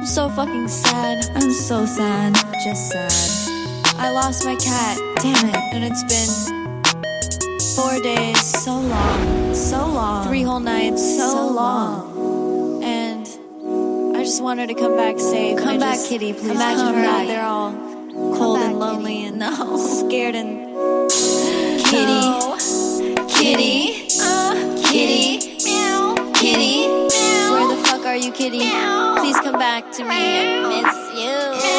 I'm so fucking sad. I'm so sad, just sad. I lost my cat. Damn it. And it's been 4 days. So long, so long. 3 whole nights. So long. And I just want her to come back safe. Come back, kitty, please. Imagine Come her back. out there all cold back, and lonely kitty. and No. scared and Kitty. No. Kitty. Kitty. Meow. Kitty. Where the fuck are you, kitty? Please come back to me. I miss you.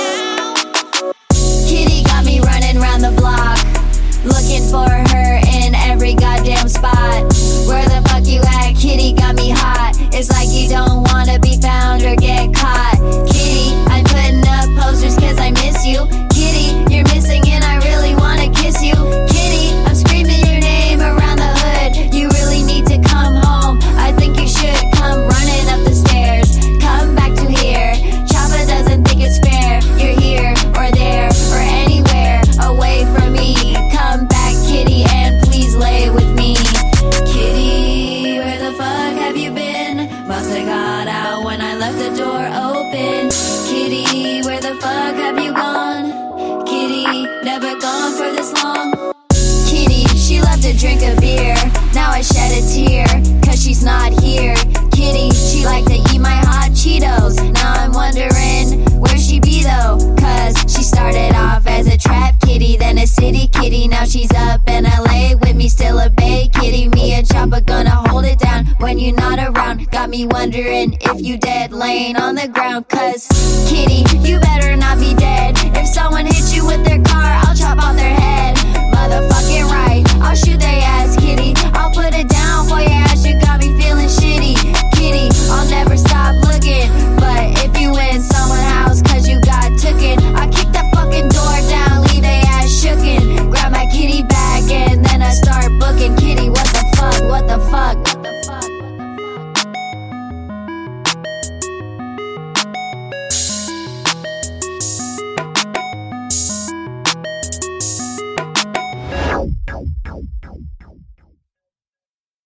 Kitty got me running round the block, looking for her in every goddamn spot. Where the fuck you at? Kitty got me hot. It's like you don't wanna be found or get caught. Kitty, I'm putting up posters cause I miss you. Kitty, you're missing and I really wanna kiss you. Kitty, I'm screaming your name around the hood. You really need to come home. I think you should come running up the stairs. Come back to here. Choppa doesn't think it's fair. You're here or there or anywhere away from me. Come back, kitty, and please lay with me. Kitty, where the fuck have you been? Musta got out when I left the door open. Kitty, where the fuck have you gone? Kitty, never gone for this long. Kitty, she left to drink a beer. Now I shed a tear, cause she's not here. Kitty, she liked to eat my hot Cheetos. Now I'm wondering where she be though. Cause she started off as a trap kitty, then a city kitty. Now she's up in LA with me, still a bay kitty. Me and Choppa gonna hold it down when you're not around. Got me wondering if you dead laying on the ground. Cause kitty, you better not be dead. If someone hits you with their car, I'll chop off their head. Motherfucking right, I'll shoot their ass, kitty. I'll put it down for your ass, you got me feeling shitty. Kitty,